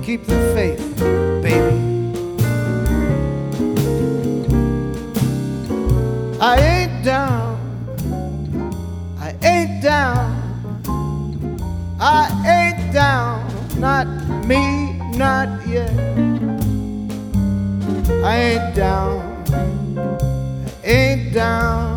keep the faith, baby. I ain't down, I ain't down, I ain't down, not me, not yet. I ain't down, I ain't down.